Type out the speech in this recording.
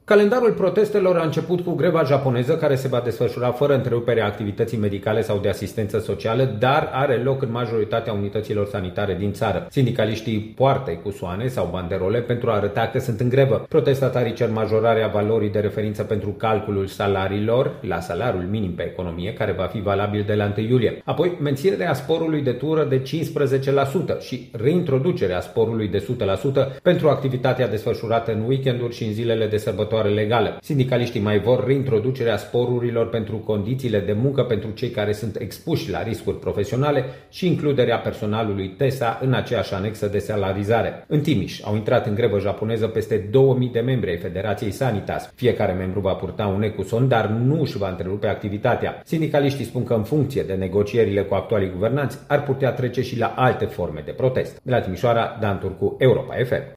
Calendarul protestelor a început cu greva japoneză, care se va desfășura fără întrerupere a activității medicale sau de asistență socială, dar are loc în majoritatea unităților sanitare din țară. Sindicaliștii poartă ecusoane sau banderole pentru a arăta că sunt în grevă. Protestatarii cer majorarea valorii de referință pentru calculul salariilor la salariul minim pe economie, care va fi valabil de la 1 iulie. Apoi, menținerea sporului de tură de 15% și reintroducerea sporului de 100% pentru activitatea desfășurată în weekenduri și în zilele de sărbătoare legală. Sindicaliștii mai vor reintroducerea sporurilor pentru condițiile de muncă pentru cei care sunt expuși la riscuri profesionale și includerea personalului TESA în aceeași anexă de salarizare. În Timiș au intrat în grevă japoneză peste 2000 de membri ai Federației Sanitas. Fiecare membru va purta un ecuson, dar nu își va întrerupe activitatea. Sindicaliștii spun că în funcție de negocierile cu actualii guvernanți ar putea trece și la alte forme de protest. De la Timișoara, Dan Turcu, Europa FM.